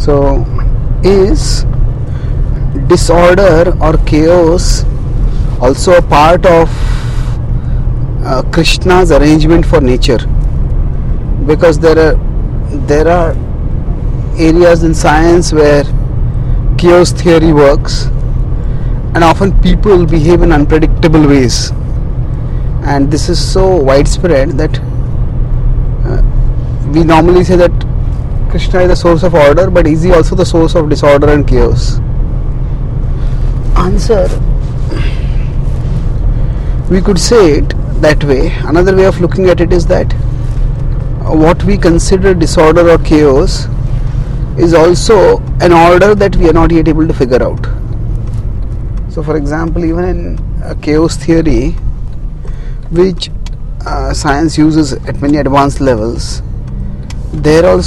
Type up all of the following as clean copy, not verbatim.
So, is disorder or chaos also a part of Krishna's arrangement for nature? Because there are areas in science where chaos theory works, and often people behave in unpredictable ways, and this is so widespread that we normally say that Krishna is the source of order, but is he also the source of disorder and chaos? Answer: we could say it that way. Another way of looking at it is that what we consider disorder or chaos is also an order that we are not yet able to figure out. So, for example, even in chaos theory, which science uses at many advanced levels, there are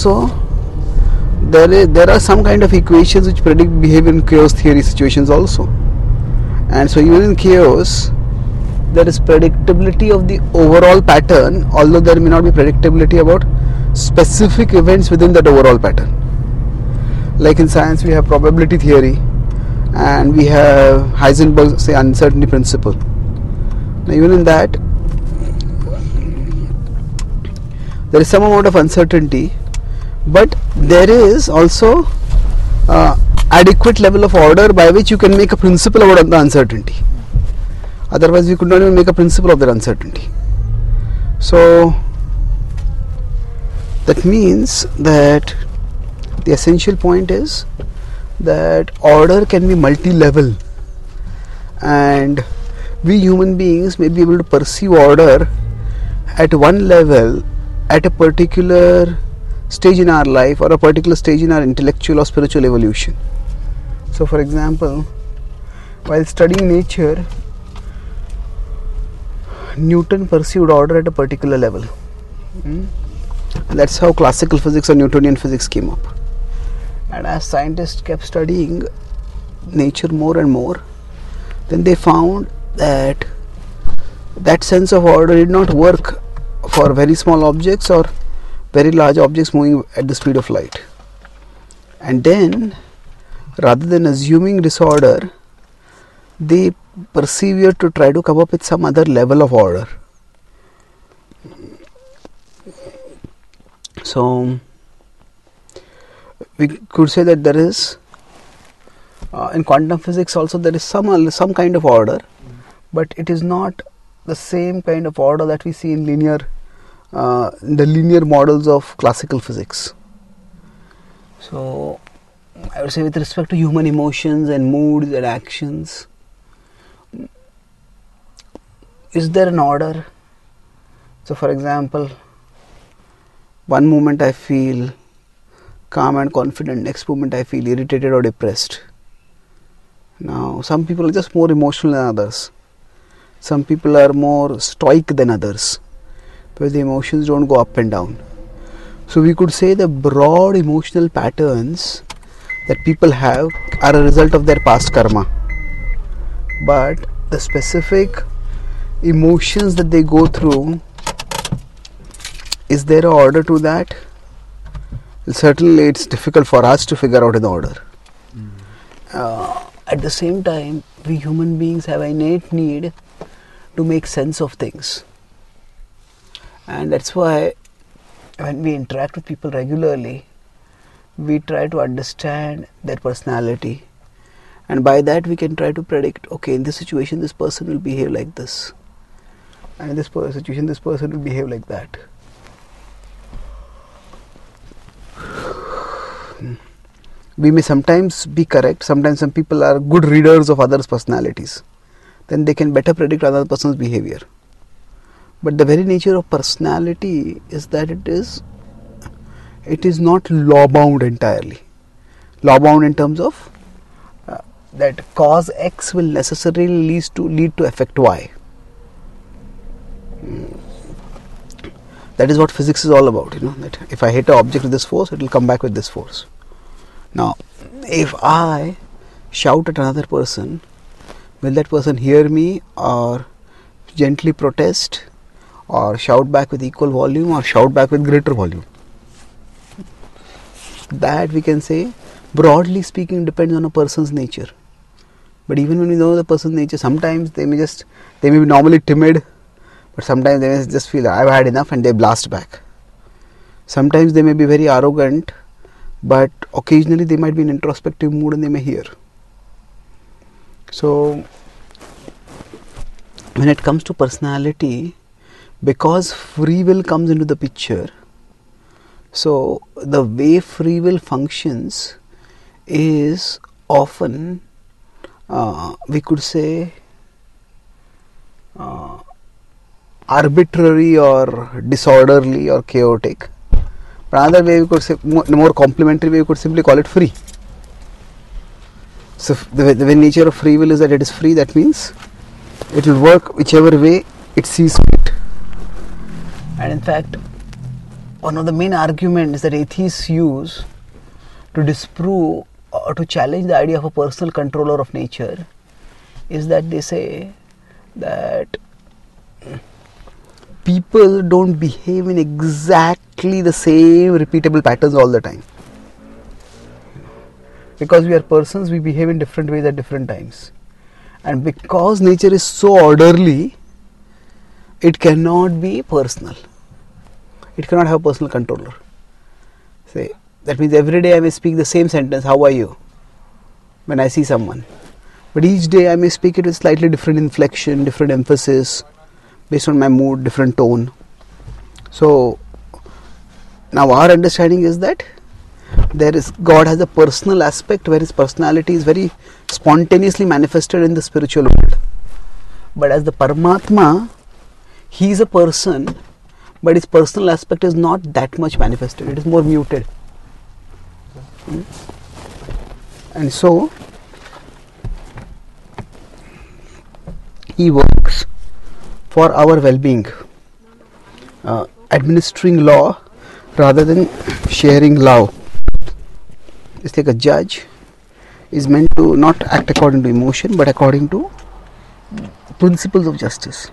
some kind of equations which predict behavior in chaos theory situations also. And so even in chaos, there is predictability of the overall pattern, although there may not be predictability about specific events within that overall pattern. Like in science, we have probability theory and we have Heisenberg's, say, uncertainty principle. Now, even in that, there is some amount of uncertainty, but there is also adequate level of order by which you can make a principle about the uncertainty. Otherwise, we could not even make a principle of that uncertainty. So, that means that the essential point is that order can be multi-level, and we human beings may be able to perceive order at one level at a particular stage in our life or a particular stage in our intellectual or spiritual evolution. So, for example, while studying nature, Newton perceived order at a particular level. And that's how classical physics or Newtonian physics came up. And as scientists kept studying nature more and more, then they found that that sense of order did not work for very small objects or very large objects moving at the speed of light. And then, rather than assuming disorder, they persevered to try to come up with some other level of order. So, we could say that there is in quantum physics also there is some kind of order, but it is not the same kind of order that we see in the linear models of classical physics. So, I would say with respect to human emotions and moods and actions, is there an order? So, for example, one moment I feel calm and confident, next moment I feel irritated or depressed. Now, some people are just more emotional than others. Some people are more stoic than others, where the emotions don't go up and down. So, we could say the broad emotional patterns that people have are a result of their past karma. But the specific emotions that they go through, is there an order to that? Certainly, it's difficult for us to figure out an order. At the same time, we human beings have an innate need to make sense of things. And that's why when we interact with people regularly, we try to understand their personality. And by that we can try to predict, okay, in this situation this person will behave like this. And in this situation this person will behave like that. We may sometimes be correct, sometimes some people are good readers of others' personalities. Then they can better predict another person's behavior. But the very nature of personality is that it is not law-bound entirely. Law-bound in terms of that cause X will necessarily lead to effect Y. That is what physics is all about, that if I hit an object with this force, it will come back with this force. Now, if I shout at another person, will that person hear me or gently protest or shout back with equal volume or shout back with greater volume? That we can say broadly speaking, depends on a person's nature. But even when we know the person's nature, sometimes they may be normally timid, but sometimes they may just feel, I've had enough, and they blast back. Sometimes they may be very arrogant, but occasionally they might be in introspective mood and they may hear. So when it comes to personality, because free will comes into the picture, so the way free will functions is often, we could say, arbitrary or disorderly or chaotic. But another way we could say, more complimentary way, we could simply call it free. So the nature of free will is that it is free. That means it will work whichever way it sees fit. And in fact, one of the main arguments that atheists use to disprove or to challenge the idea of a personal controller of nature is that they say that people don't behave in exactly the same repeatable patterns all the time. Because we are persons, we behave in different ways at different times. And because nature is so orderly, it cannot be personal. It cannot have a personal controller. Say, that means every day I may speak the same sentence, how are you, when I see someone. But each day I may speak it with slightly different inflection, different emphasis, based on my mood, different tone. So now our understanding is that God has a personal aspect where his personality is very spontaneously manifested in the spiritual world. But as the Paramatma, he is a person, but his personal aspect is not that much manifested. It is more muted. And so he works for our well-being, administering law rather than sharing love. It's like a judge is meant to not act according to emotion, but according to principles of justice.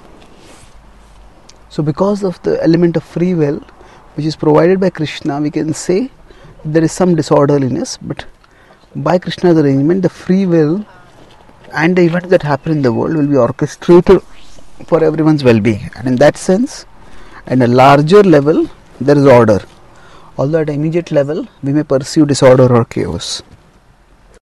So because of the element of free will which is provided by Krishna, we can say there is some disorderliness, but by Krishna's arrangement, the free will and the events that happen in the world will be orchestrated for everyone's well-being. And in that sense, at a larger level, there is order. Although at an immediate level, we may perceive disorder or chaos.